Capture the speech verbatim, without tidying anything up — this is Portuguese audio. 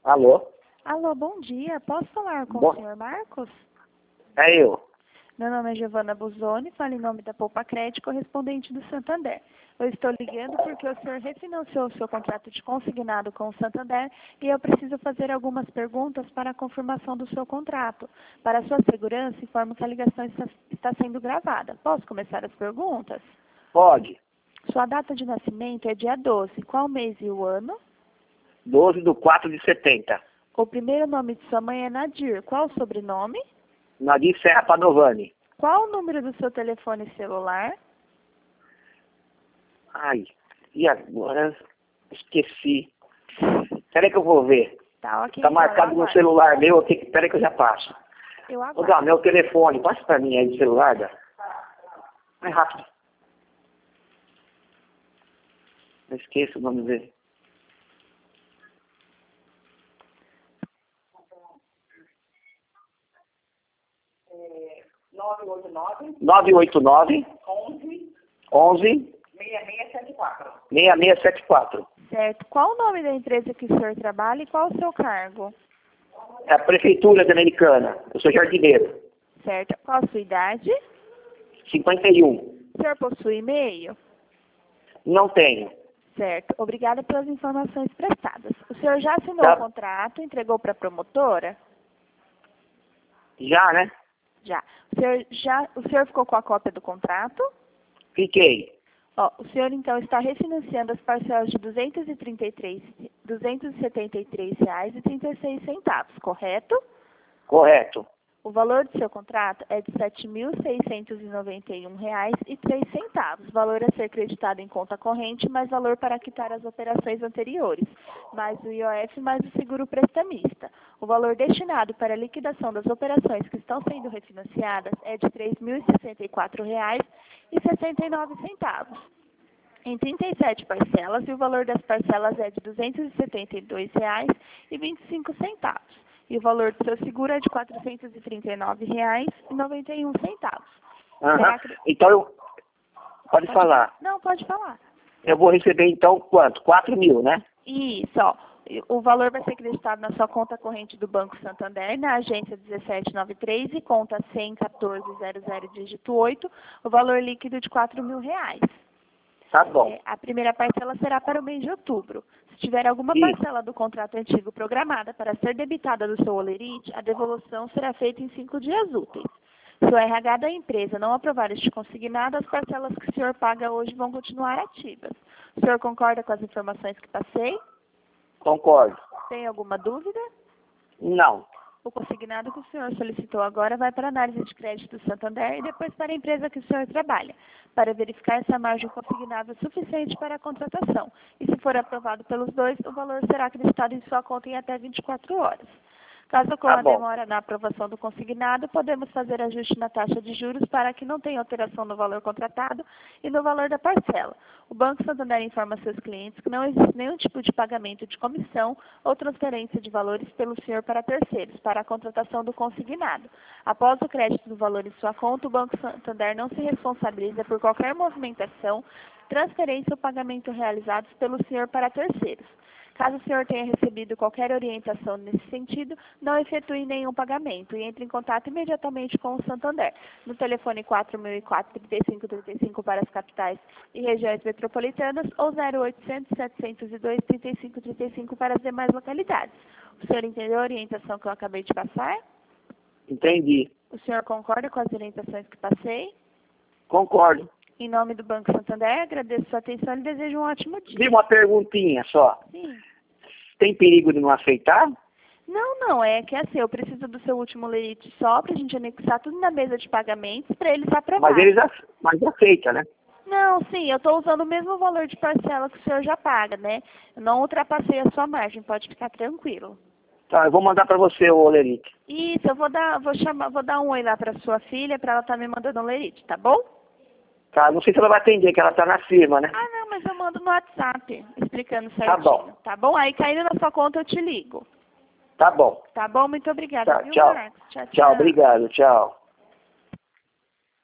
Alô? Alô, bom dia. Posso falar com Bom... o senhor Marcos? É eu. Meu nome é Giovana Buzoni, falo em nome da Poupa Crédito, correspondente do Santander. Eu estou ligando porque o senhor refinanciou o seu contrato de consignado com o Santander e eu preciso fazer algumas perguntas para a confirmação do seu contrato. Para sua segurança, informo que a ligação está, está sendo gravada. Posso começar as perguntas? Pode. Sua data de nascimento é dia doze. Qual mês e o ano? doze de quatro de setenta. O primeiro nome de sua mãe é Nadir. Qual o sobrenome? Nadir Serra Padovani. Qual o número do seu telefone celular? Ai, e agora? Esqueci. Espera aí que eu vou ver. Tá, ok. Tá marcado no celular meu, eu tenho que... Espera aí que eu já passo. Eu Vou aguardo. dar meu telefone. Passa pra mim aí no celular, dá. Mais rápido. Eu esqueço o nome dele. nove oito nove, onze, seis seis sete quatro. seis seis sete quatro. Certo. Qual o nome da empresa que o senhor trabalha e qual o seu cargo? É a Prefeitura de Americana. Eu sou jardineiro. Certo. Qual a sua idade? cinquenta e um. O senhor possui e-mail? Não tenho. Certo. Obrigada pelas informações prestadas. O senhor já assinou Tá. o contrato, entregou para a promotora? Já, né? Já. O senhor, já. O senhor ficou com a cópia do contrato? Fiquei. Ó, o senhor, então, está refinanciando as parcelas de duzentos e trinta e três, duzentos e setenta e três reais e trinta e seis centavos, correto? Correto. O valor do seu contrato é de sete mil seiscentos e noventa e um reais e três centavos. Valor a ser creditado em conta corrente, mais valor para quitar as operações anteriores, mais o I O F, mais o seguro prestamista. O valor destinado para a liquidação das operações que estão sendo refinanciadas é de três mil e sessenta e quatro reais e sessenta e nove centavos. Em trinta e sete parcelas, e o valor das parcelas é de duzentos e setenta e dois reais e vinte e cinco centavos. E o valor do seu seguro é de quatrocentos e trinta e nove reais e noventa e um centavos. Aham. Que... Então, eu... pode, pode falar. Não, pode falar. Eu vou receber, então, quanto? quatro mil, né? Isso, ó. O valor vai ser acreditado na sua conta corrente do Banco Santander, na agência dezessete noventa e três e conta cem, quatorze, zero zero, dígito oito, o valor líquido de quatro mil reais. Tá bom. É, a primeira parcela será para o mês de outubro. Se tiver alguma Isso. parcela do contrato antigo programada para ser debitada do seu holerite, a devolução será feita em cinco dias úteis. Se o R H da empresa não aprovar este consignado, as parcelas que o senhor paga hoje vão continuar ativas. O senhor concorda com as informações que passei? Concordo. Tem alguma dúvida? Não. O consignado que o senhor solicitou agora vai para a análise de crédito do Santander e depois para a empresa que o senhor trabalha, para verificar se a margem consignada é suficiente para a contratação. E se for aprovado pelos dois, o valor será acreditado em sua conta em até vinte e quatro horas. Caso ocorra Tá bom. demora na aprovação do consignado, podemos fazer ajuste na taxa de juros para que não tenha alteração no valor contratado e no valor da parcela. O Banco Santander informa seus clientes que não existe nenhum tipo de pagamento de comissão ou transferência de valores pelo senhor para terceiros, para a contratação do consignado. Após o crédito do valor em sua conta, o Banco Santander não se responsabiliza por qualquer movimentação, transferência ou pagamento realizados pelo senhor para terceiros. Caso o senhor tenha recebido qualquer orientação nesse sentido, não efetue nenhum pagamento e entre em contato imediatamente com o Santander, no telefone quatro mil e quatro, trinta e cinco trinta e cinco para as capitais e regiões metropolitanas ou zero oitocentos, setecentos e dois, trinta e cinco trinta e cinco para as demais localidades. O senhor entendeu a orientação que eu acabei de passar? Entendi. O senhor concorda com as orientações que passei? Concordo. Em nome do Banco Santander, agradeço sua atenção e desejo um ótimo dia. Vi uma perguntinha só. Sim. Tem perigo de não aceitar? Não, não, é que assim, eu preciso do seu último leite só para a gente anexar tudo na mesa de pagamentos para eles aprovarem. Mas eles ace- mas aceita, né? Não, sim, eu estou usando o mesmo valor de parcela que o senhor já paga, né? Eu não ultrapassei a sua margem, pode ficar tranquilo. Tá, eu vou mandar pra você o olerite. Isso, eu vou dar, vou chamar, vou dar um oi lá para sua filha para ela estar me mandando um lerite, tá bom? Tá, não sei se ela vai atender, que ela tá na firma, né? Ah, não, mas eu mando no WhatsApp, explicando certinho. Tá bom. Tá bom? Aí caindo na sua conta eu te ligo. Tá bom. Tá bom? Muito obrigada, Tá, viu, tchau. Marcos? Tchau, tchau. Tchau, obrigado, tchau.